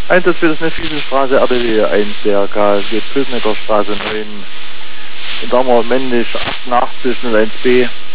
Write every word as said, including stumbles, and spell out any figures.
Einsatz für das Nefiesenstraße, R D W eins, der K G Pülsnecker Straße neun, in Dammer männlich achtundachtzig null eins B.